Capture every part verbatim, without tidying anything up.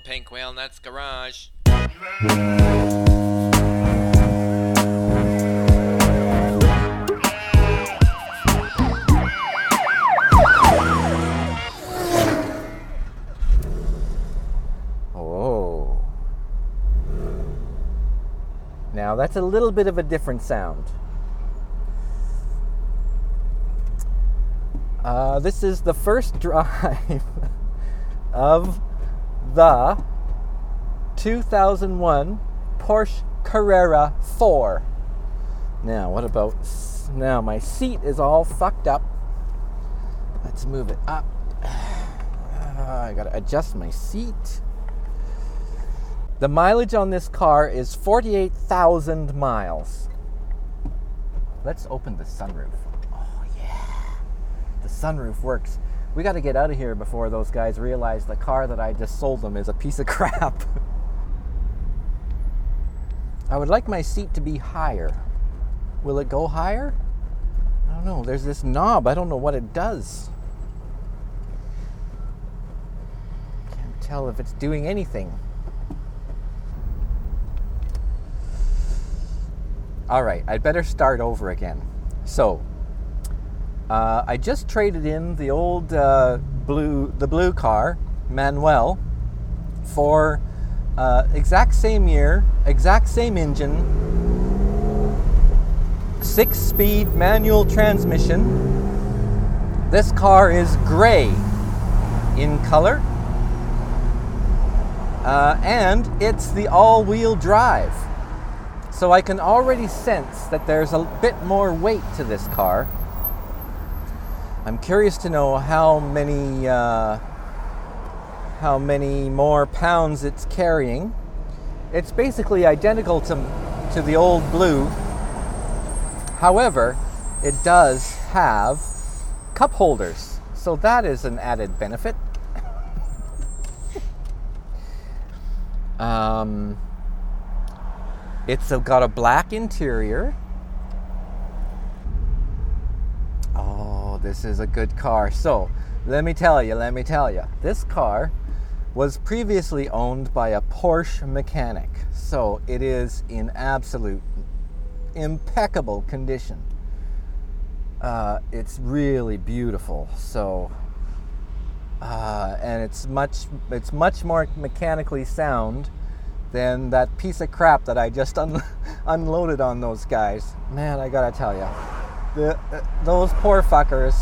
Pink Whale Nuts Garage. Oh. Now that's a little bit of a different sound. Uh, this is the first drive of the two thousand one Porsche Carrera four. Now, what about... Now, my seat is all fucked up. Let's move it up. Uh, I gotta adjust my seat. The mileage on this car is forty-eight thousand miles. Let's open the sunroof. Oh, yeah. The sunroof works. We got to get out of here before those guys realize the car that I just sold them is a piece of crap. I would like my seat to be higher. Will it go higher? I don't know. There's this knob. I don't know what it does. Can't tell if it's doing anything. All right, I'd better start over again. So, uh, I just traded in the old uh, blue, the blue car, Manuel, for uh, exact same year, exact same engine, six-speed manual transmission. This car is gray in color, uh, and it's the all-wheel drive. So I can already sense that there's a bit more weight to this car. I'm curious to know how many uh, how many more pounds it's carrying. It's basically identical to to the old blue. However, it does have cup holders, so that is an added benefit. um. It's got a black interior. Oh, this is a good car. So, let me tell you, let me tell you. This car was previously owned by a Porsche mechanic. So, it is in absolute impeccable condition. Uh, it's really beautiful. So, uh, and it's much, it's much more mechanically sound than that piece of crap that I just un- unloaded on those guys. Man, I gotta tell you, the, uh, those poor fuckers.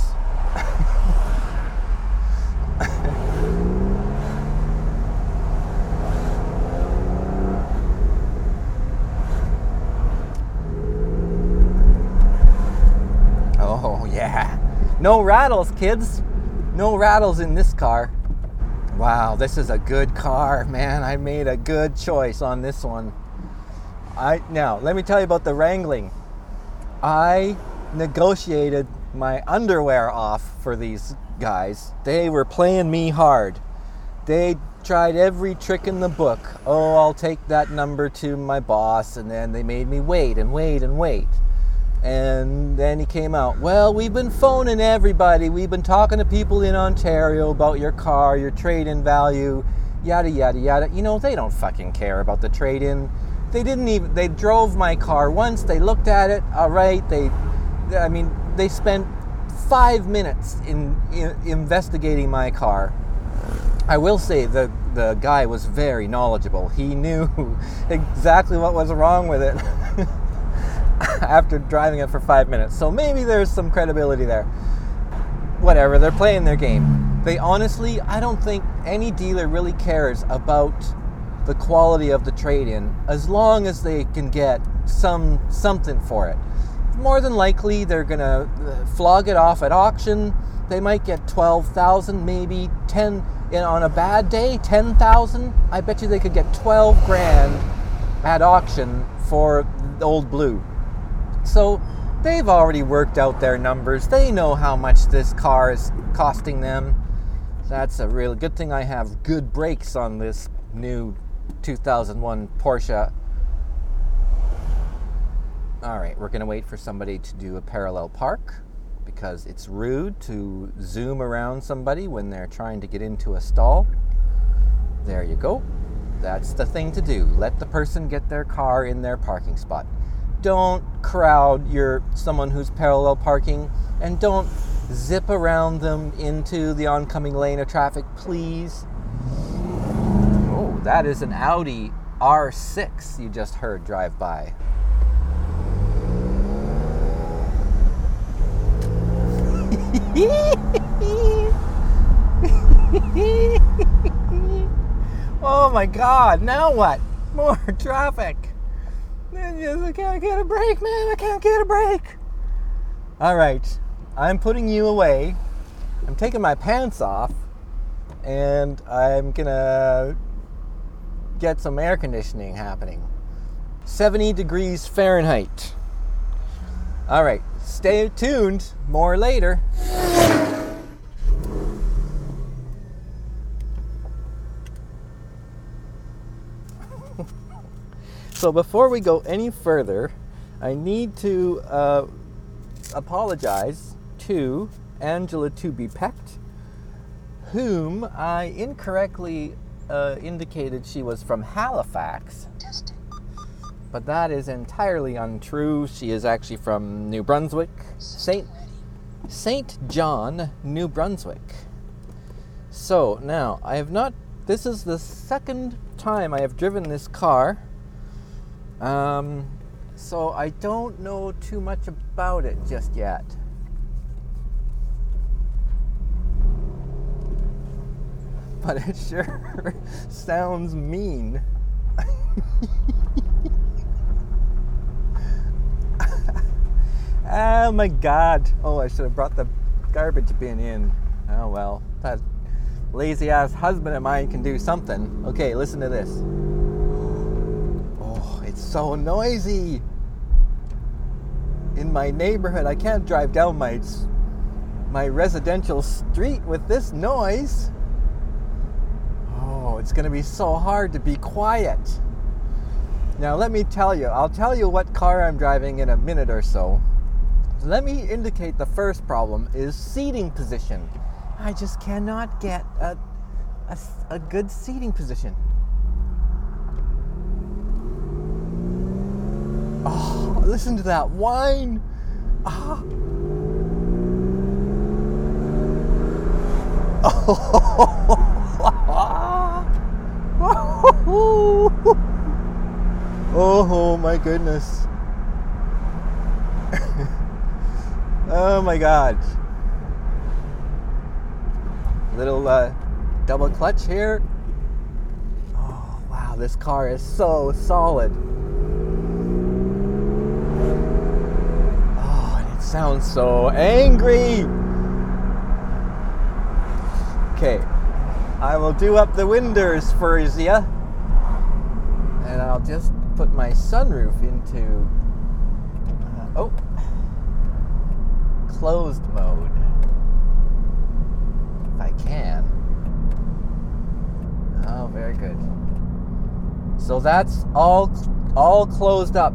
Oh yeah, no rattles, kids. No rattles in this car. Wow, this is a good car, man. I made a good choice on this one. I now, let me tell you about the wrangling. I negotiated my underwear off for these guys. They were playing me hard. They tried every trick in the book. Oh, I'll take that number to my boss, and then they made me wait and wait and wait. And then he came out, well, we've been phoning everybody. We've been talking to people in Ontario about your car, your trade-in value, yada, yada, yada. You know, they don't fucking care about the trade-in. They didn't even, they drove my car once. They looked at it. All right. They, I mean, they spent five minutes in, in investigating my car. I will say the, the guy was very knowledgeable. He knew exactly what was wrong with it. After driving it for five minutes. So maybe there's some credibility there. Whatever, they're playing their game. They honestly, I don't think any dealer really cares about the quality of the trade-in as long as they can get some something for it. More than likely, they're going to flog it off at auction. They might get twelve thousand, maybe ten, and on a bad day, ten thousand. I bet you they could get twelve grand at auction for the old blue. So they've already worked out their numbers. They know how much this car is costing them. That's a really good thing I have good brakes on this new two thousand one Porsche. All right, we're going to wait for somebody to do a parallel park because it's rude to zoom around somebody when they're trying to get into a stall. There you go. That's the thing to do. Let the person get their car in their parking spot. Don't crowd your someone who's parallel parking, and don't zip around them into the oncoming lane of traffic, please. Oh, that is an Audi R six you just heard drive by. Oh my God, now what? More traffic. I can't get a break, man. I can't get a break. All right, I'm putting you away. I'm taking my pants off, and I'm gonna get some air conditioning happening. seventy degrees Fahrenheit. All right, stay tuned. More later. So before we go any further, I need to uh, apologize to Angela To Be Pecked, whom I incorrectly uh, indicated she was from Halifax. But that is entirely untrue. She is actually from New Brunswick, Saint Saint John, New Brunswick. So now I have not. This is the second time I have driven this car. Um, so I don't know too much about it just yet. But it sure sounds mean. Oh my God. Oh, I should have brought the garbage bin in. Oh well, that lazy ass husband of mine can do something. Okay, listen to this. Oh, it's so noisy. In my neighborhood, I can't drive down my my residential street with this noise. Oh, it's going to be so hard to be quiet. Now, let me tell you, I'll tell you what car I'm driving in a minute or so. Let me indicate the first problem is seating position. I just cannot get a, a, a good seating position. Oh, listen to that whine. Ah. Oh. Oh my goodness. Oh my God. Little uh, double clutch here. Oh wow, this car is so solid. Oh, and it sounds so angry. Okay, I will do up the windows for you, and I'll just put my sunroof into uh, oh closed mode if I can. Oh, very good. So that's all all closed up.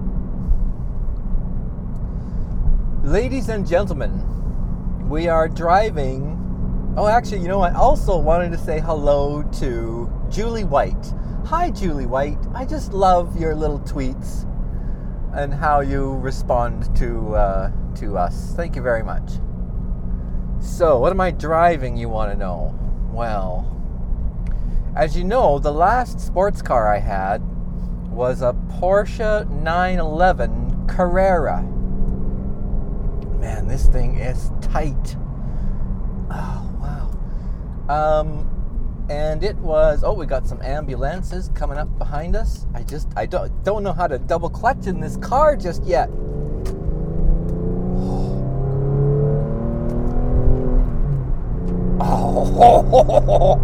Ladies and gentlemen, we are driving. Oh, actually, you know what? I also wanted to say hello to Julie White. Hi, Julie White. I just love your little tweets and how you respond to uh, to us. Thank you very much. So, what am I driving, you want to know? Well, as you know, the last sports car I had was a Porsche nine eleven Carrera. Man, this thing is tight. Oh, wow. Um... And it was, oh, we got some ambulances coming up behind us. I just, I don't, don't know how to double clutch in this car just yet. Oh.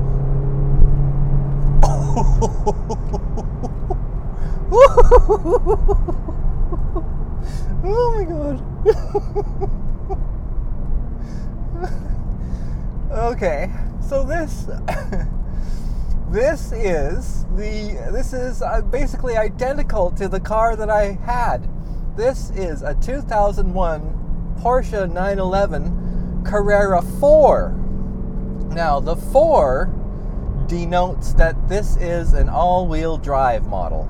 Oh my God. Okay. So this, this is the, this is basically identical to the car that I had. This is a two thousand one Porsche nine eleven Carrera four. Now the four denotes that this is an all-wheel drive model.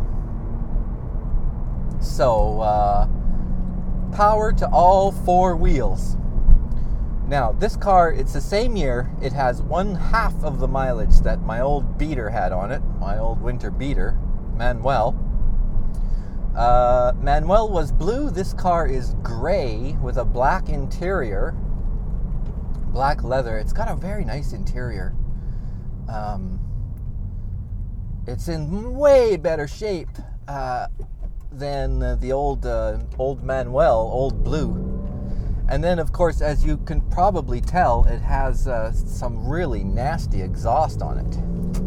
So, uh, power to all four wheels. Now, this car, it's the same year. It has one half of the mileage that my old beater had on it, my old winter beater, Manuel. Uh, Manuel was blue. This car is gray with a black interior, black leather. It's got a very nice interior. Um, it's in way better shape uh, than uh, the old uh, old Manuel, old blue. And then, of course, as you can probably tell, it has uh, some really nasty exhaust on it.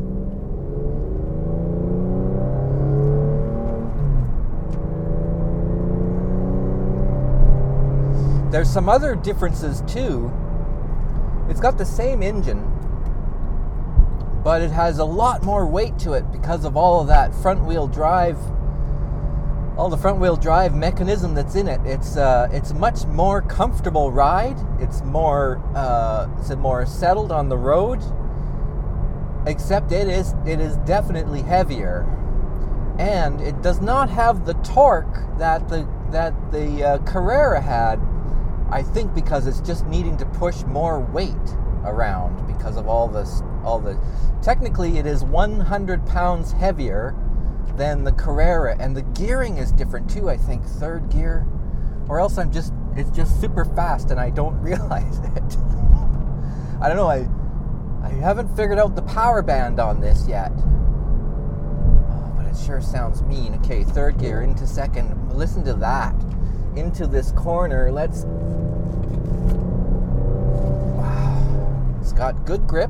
There's some other differences too. It's got the same engine, but it has a lot more weight to it because of all of that front-wheel drive, all the front-wheel drive mechanism that's in it. It's uh, it's a much more comfortable ride. It's more uh, it's more settled on the road. Except it is it is definitely heavier, and it does not have the torque that the that the uh, Carrera had. I think because it's just needing to push more weight around because of all this, all the. Technically, it is one hundred pounds heavier than the Carrera, and the gearing is different too. I think third gear, or else I'm just it's just super fast and I don't realize it. I don't know. I I haven't figured out the power band on this yet. Oh, but it sure sounds mean. Okay, third gear into second. Listen to that. Into this corner. Let's. Wow, it's got good grip.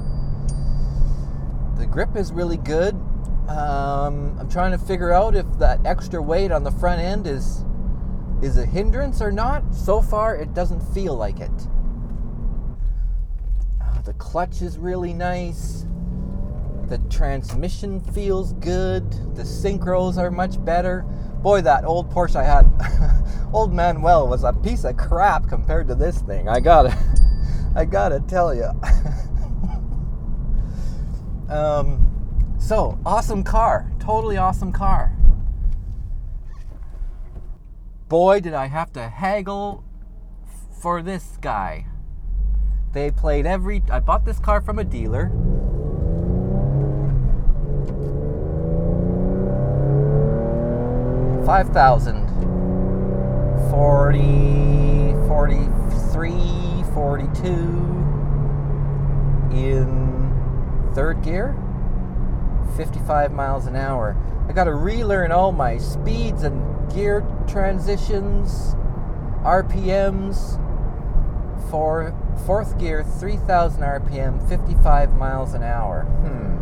The grip is really good. Um, I'm trying to figure out if that extra weight on the front end is is a hindrance or not. So far, it doesn't feel like it. Uh, the clutch is really nice. The transmission feels good. The synchros are much better. Boy, that old Porsche I had, old Manuel, was a piece of crap compared to this thing. I gotta, I gotta tell you. um, so awesome car, totally awesome car. Boy, did I have to haggle for this guy. They played every. I bought this car from a dealer. five thousand, forty, forty-three, forty-two in third gear, fifty-five miles an hour. I got to relearn all my speeds and gear transitions, R P Ms. For fourth gear, three thousand R P M, fifty-five miles an hour. Hmm.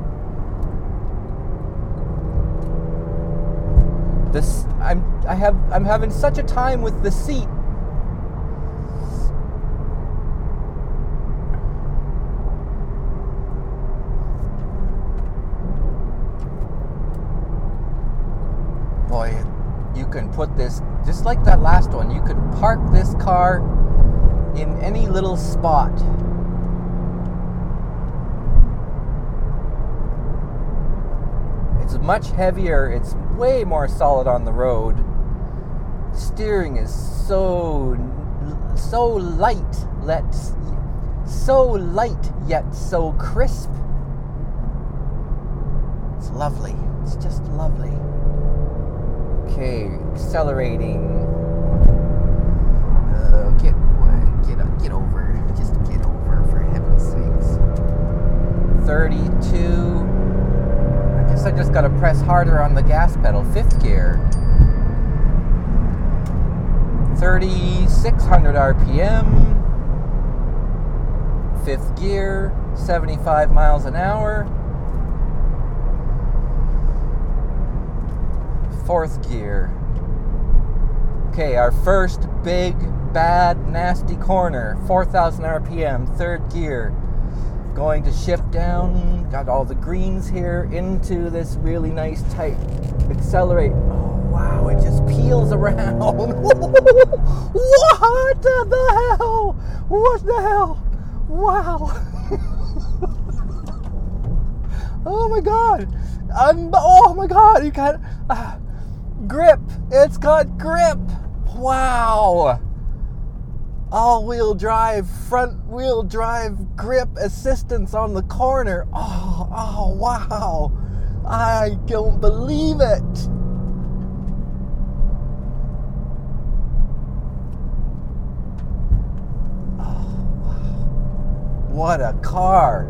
This I'm I have I'm having such a time with the seat. Boy, you can put this just like that last one. You can park this car in any little spot. It's much heavier. It's way more solid on the road. Steering is so so light, let's so light yet so crisp. It's lovely. It's just lovely. Okay, accelerating. Uh, get get get over. Just get over, for heaven's sakes. thirty-two. I guess I just gotta press harder on the gas pedal. Fifth gear. thirty-six hundred R P M. Fifth gear. seventy-five miles an hour. Fourth gear. Okay, our first big, bad, nasty corner. four thousand R P M. Third gear. Going to shift down, got all the greens here, into this really nice tight accelerate. Oh wow, it just peels around. What the hell? What the hell? Wow. Oh my god. Um, oh my god. You got uh, grip. It's got grip. Wow. All-wheel drive, front-wheel drive grip assistance on the corner. Oh, oh, wow. I don't believe it. Oh, wow. What a car.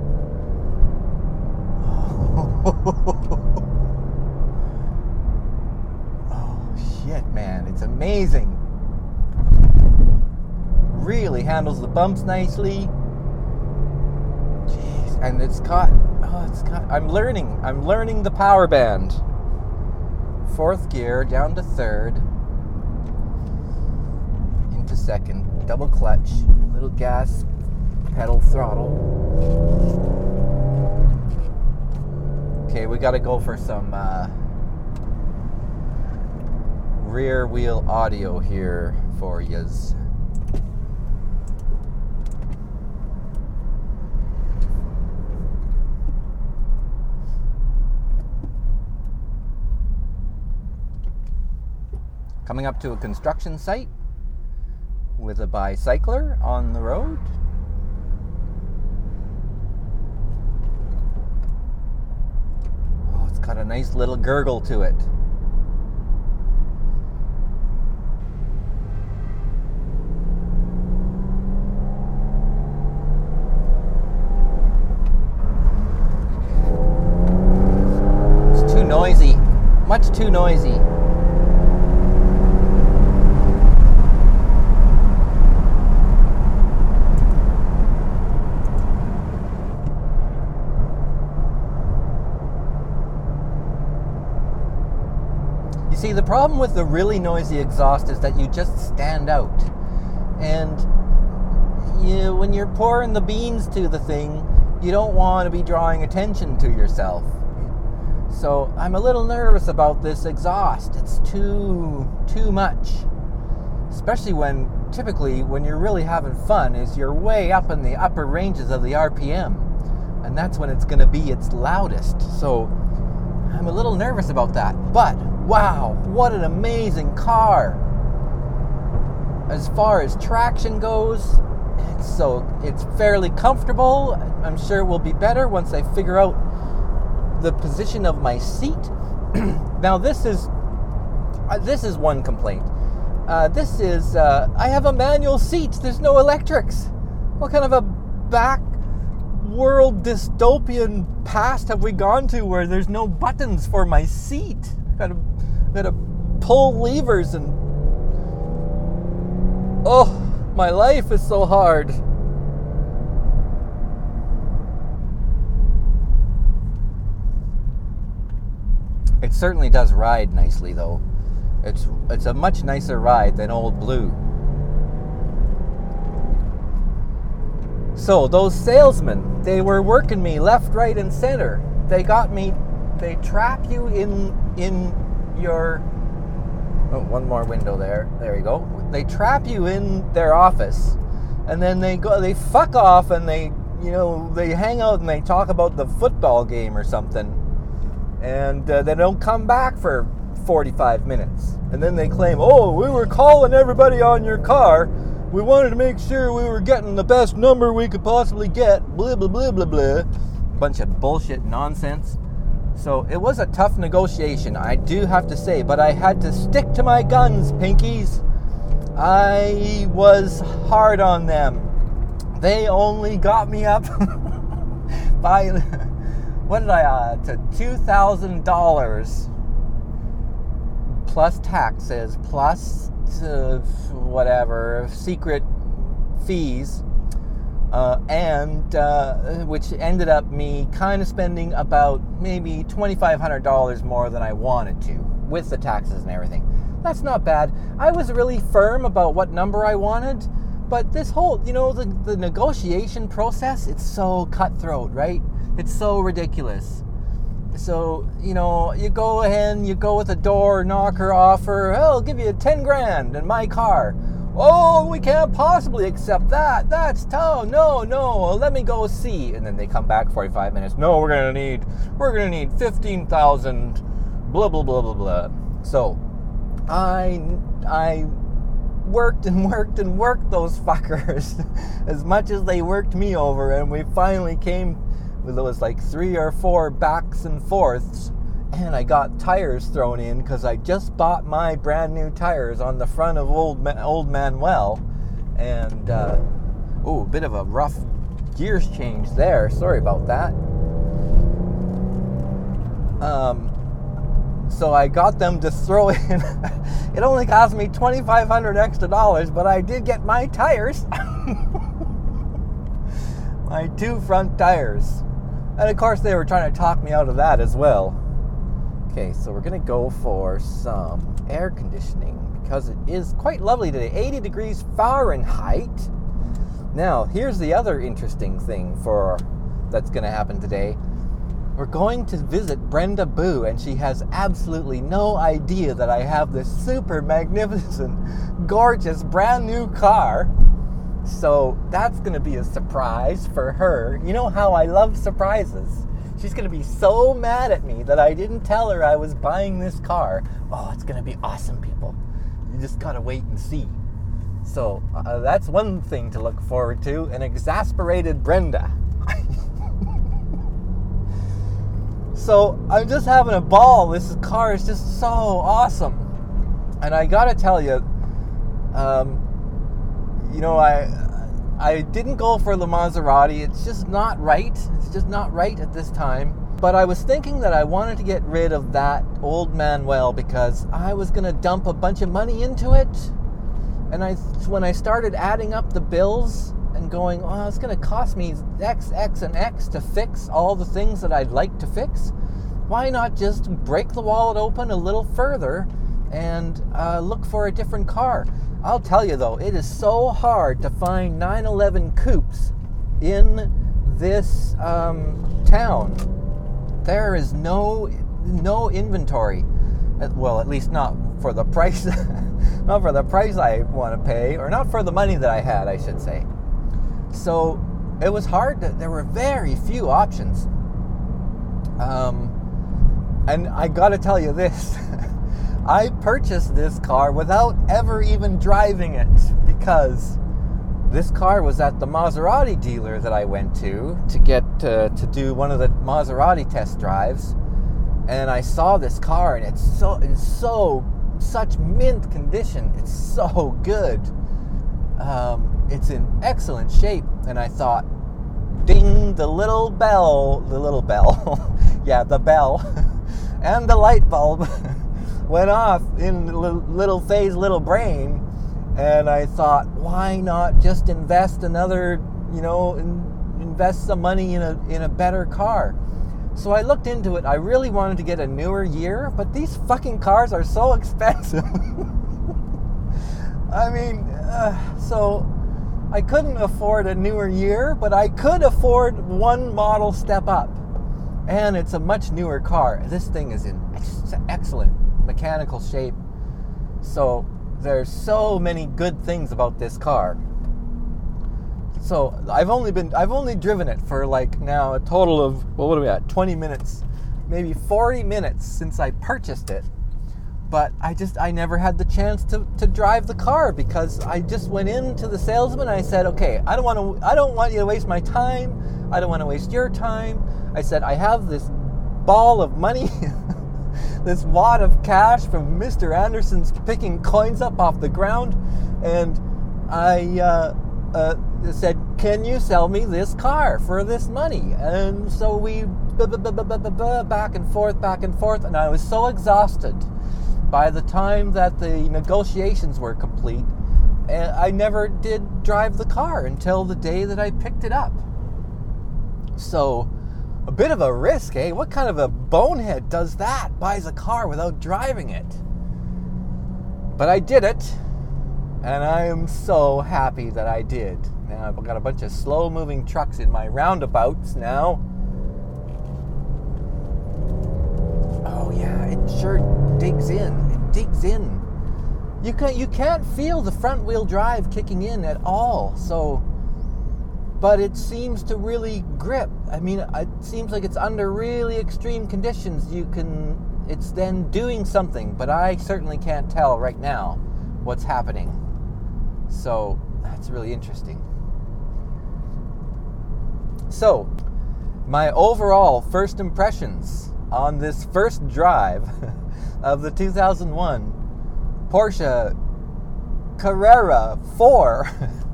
Oh, shit, man. It's amazing. Really handles the bumps nicely. Jeez, and it's got, oh, it's got, I'm learning, I'm learning the power band. Fourth gear, down to third, into second, double clutch, little gas, pedal, throttle. Okay, we gotta go for some uh, rear wheel audio here for yous. Coming up to a construction site with a bicycler on the road. Oh, it's got a nice little gurgle to it. It's too noisy, much too noisy. See, the problem with the really noisy exhaust is that you just stand out. And you, when you're pouring the beans to the thing, you don't want to be drawing attention to yourself. So I'm a little nervous about this exhaust. It's too, too much. Especially when, typically, when you're really having fun, is you're way up in the upper ranges of the R P M. And that's when it's going to be its loudest. So I'm a little nervous about that. But wow, what an amazing car. As far as traction goes, it's so it's fairly comfortable. I'm sure it will be better once I figure out the position of my seat. Now this is uh, this is one complaint. Uh, this is uh, I have a manual seat. There's no electrics. What kind of a back world dystopian past have we gone to where there's no buttons for my seat? Gotta, gotta pull levers and oh, my life is so hard. It certainly does ride nicely, though. It's it's a much nicer ride than Old Blue. So those salesmen, they were working me left, right, and center. They got me. They trap you in in your. Oh, one more window there. There you go. They trap you in their office, and then they go. They fuck off, and they, you know, they hang out and they talk about the football game or something, and uh, they don't come back for forty-five minutes, and then they claim, "Oh, we were calling everybody on your car. We wanted to make sure we were getting the best number we could possibly get." Blah blah blah blah blah. Bunch of bullshit nonsense. So it was a tough negotiation, I do have to say, but I had to stick to my guns, pinkies. I was hard on them. They only got me up by, what did I, uh, to two thousand dollars plus taxes, plus uh, whatever, secret fees. Uh, and uh, which ended up me kind of spending about maybe twenty-five hundred dollars more than I wanted to, with the taxes and everything. That's not bad. I was really firm about what number I wanted, but this whole, you know, the, the negotiation process, it's so cutthroat, right? It's so ridiculous. So, you know, you go ahead and you go with a door knocker offer, oh, I'll give you ten grand in my car. Oh, we can't possibly accept that. That's tough. No, no, let me go see. And then they come back forty-five minutes. No, we're going to need, we're going to need fifteen thousand, blah, blah, blah, blah, blah. So I, I worked and worked and worked those fuckers as much as they worked me over. And we finally came, there was like three or four backs and forths. And I got tires thrown in because I just bought my brand new tires on the front of old Ma- old Manuel. And, uh, oh, a bit of a rough gears change there. Sorry about that. Um, so I got them to throw in. It only cost me twenty-five hundred extra dollars, but I did get my tires. My two front tires. And of course they were trying to talk me out of that as well. Okay, so we're going to go for some air conditioning because it is quite lovely today, eighty degrees Fahrenheit. Now, here's the other interesting thing for that's going to happen today. We're going to visit Brenda Boo, and she has absolutely no idea that I have this super magnificent, gorgeous, brand new car. So that's going to be a surprise for her. You know how I love surprises. She's going to be so mad at me that I didn't tell her I was buying this car. Oh, it's going to be awesome, people. You just got to wait and see. So uh, that's one thing to look forward to, an exasperated Brenda. So I'm just having a ball. This car is just so awesome. And I got to tell you, um, you know, I... I didn't go for the Maserati. It's just not right. It's just not right at this time. But I was thinking that I wanted to get rid of that old Manuel because I was going to dump a bunch of money into it. And I, when I started adding up the bills and going, oh, it's going to cost me X, X, and X to fix all the things that I'd like to fix. Why not just break the wallet open a little further and uh, look for a different car? I'll tell you though, it is so hard to find nine eleven coupes in this um, town. There is no no inventory. Well, at least not for the price, not for the price I want to pay, or not for the money that I had, I should say. So it was hard. To, there were very few options. Um, and I got to tell you this. I purchased this car without ever even driving it because this car was at the Maserati dealer that I went to to get uh, to do one of the Maserati test drives, and I saw this car and it's so in so such mint condition. It's so good. Um, it's in excellent shape, and I thought, ding, the little bell, the little bell, yeah, the bell, and the light bulb. Went off in little phase, little brain, and I thought, why not just invest another, you know, in, invest some money in a in a better car? So I looked into it. I really wanted to get a newer year, but these fucking cars are so expensive. I mean, uh, so I couldn't afford a newer year, but I could afford one model step up, and it's a much newer car. This thing is in excellent mechanical shape. So there's so many good things about this car. So I've only been I've only driven it for like now a total of, well, what are we at? twenty minutes, maybe forty minutes since I purchased it. But I just I never had the chance to, to drive the car because I just went into the salesman and I said, okay, I don't want to I don't want you to waste my time. I don't want to waste your time. I said, I have this ball of money. This wad of cash from Mister Anderson's picking coins up off the ground, and I uh, uh, said, can you sell me this car for this money? And so we back and forth, back and forth, and I was so exhausted by the time that the negotiations were complete, and I never did drive the car until the day that I picked it up. So a bit of a risk, eh? What kind of a bonehead does that? Buys a car without driving it? But I did it, and I am so happy that I did. Now I've got a bunch of slow-moving trucks in my roundabouts now. Oh yeah, it sure digs in. It digs in. you can't you can't feel the front wheel drive kicking in at all. So, but it seems to really grip. I mean, it seems like it's under really extreme conditions. You can, it's then doing something, but I certainly can't tell right now what's happening. So that's really interesting. So, my overall first impressions on this first drive of the two thousand one Porsche Carrera four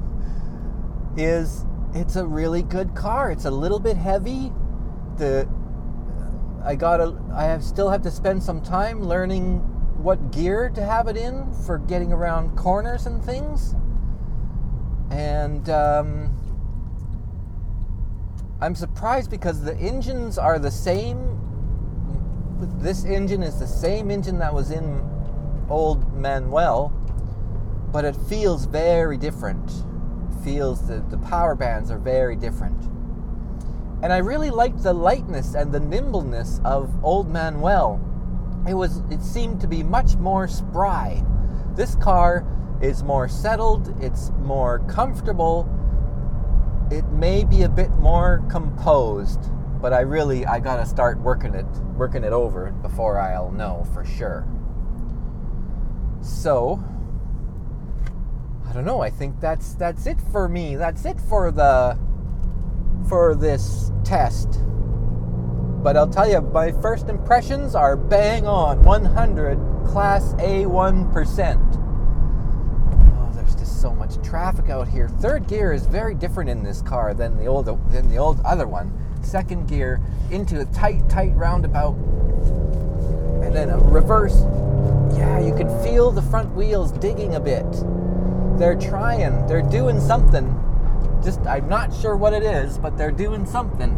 is, it's a really good car. It's a little bit heavy. The I gotta I have still have to spend some time learning what gear to have it in for getting around corners and things. And um, I'm surprised because the engines are the same. This engine is the same engine that was in old Manuel, but it feels very different. It feels the, the power bands are very different. And I really liked the lightness and the nimbleness of old Manuel. It was it seemed to be much more spry. This car is more settled, it's more comfortable. It may be a bit more composed, but I really I gotta start working it working it over before I'll know for sure. So I don't know, I think that's that's it for me. That's it for the for this test. But I'll tell you, my first impressions are bang on, one hundred class A one percent. Oh, there's just so much traffic out here. Third gear is very different in this car than the old than the old other one. Second gear into a tight, tight roundabout, and then a reverse. Yeah, you can feel the front wheels digging a bit. They're trying. They're doing something. Just, I'm not sure what it is, but they're doing something.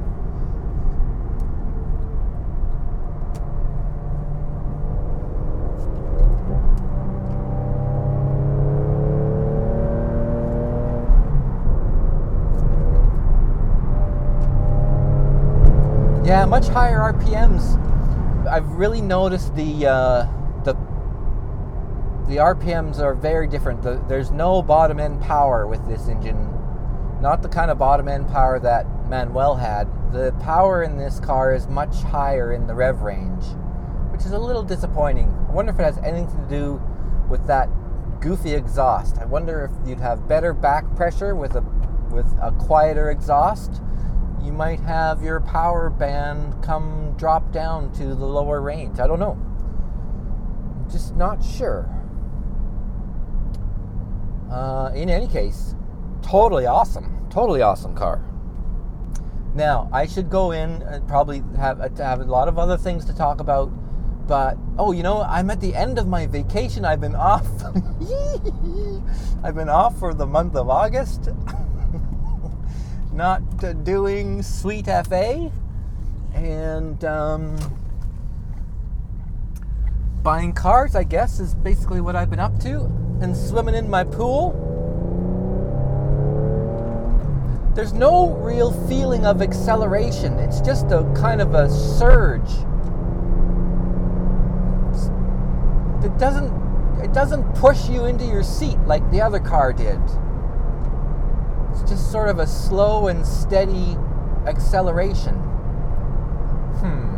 Yeah, much higher R P Ms. I've really noticed the uh, the the R P Ms are very different. The, there's no bottom end power with this engine. Not the kind of bottom end power that Manuel had. The power in this car is much higher in the rev range, which is a little disappointing. I wonder if it has anything to do with that goofy exhaust. I wonder if you'd have better back pressure with a with a quieter exhaust. You might have your power band come drop down to the lower range. I don't know. I'm just not sure. Uh, in any case, totally awesome. Totally awesome car. Now, I should go in and probably have, have a lot of other things to talk about. But, oh, you know, I'm at the end of my vacation. I've been off. I've been off for the month of August. Not uh, doing Sweet F A. And um, buying cars, I guess, is basically what I've been up to. And swimming in my pool. There's no real feeling of acceleration. It's just a kind of a surge. It doesn't it doesn't push you into your seat like the other car did. It's just sort of a slow and steady acceleration. Hmm.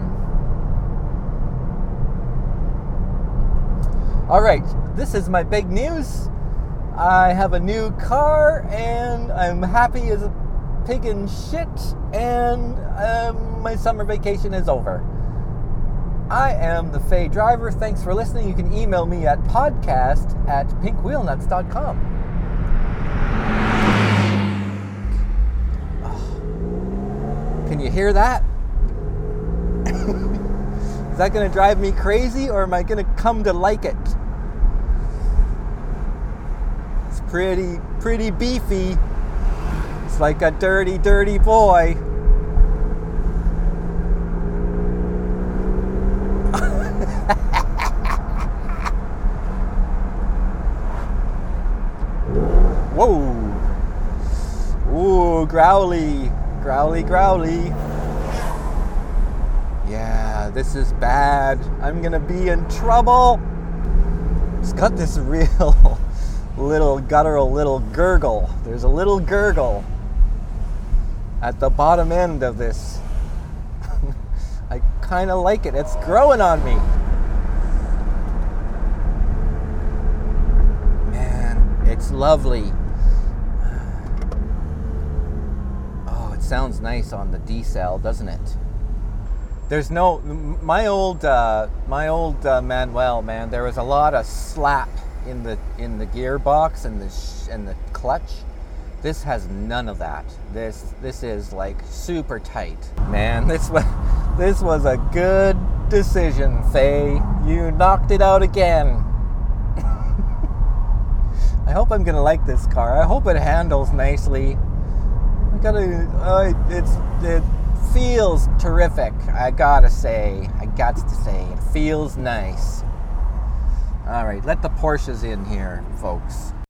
All right, this is my big news. I have a new car, and I'm happy as a pig in shit, and um, my summer vacation is over. I am the Fay Driver. Thanks for listening. You can email me at podcast at pinkwheelnuts dot com. Oh. Can you hear that? Is that going to drive me crazy, or am I going to come to like it? It's pretty, pretty beefy. It's like a dirty, dirty boy. Whoa. Ooh, growly. Growly, growly. Yeah, this is bad. I'm gonna be in trouble. It's got this real little guttural little gurgle. There's a little gurgle at the bottom end of this. I kind of like it. It's growing on me. Man, it's lovely. Oh, it sounds nice on the D-cell, doesn't it? There's no, my old, uh, my old uh, Manuel, man, there was a lot of slap in the in the gearbox and the sh- and the clutch. This has none of that. This this is like super tight, man. This was this was a good decision, Faye. You knocked it out again. I hope I'm gonna like this car. I hope it handles nicely. I gotta, uh, it's it feels terrific. I gotta say, I got to say, it feels nice. All right, let the Porsches in here, folks.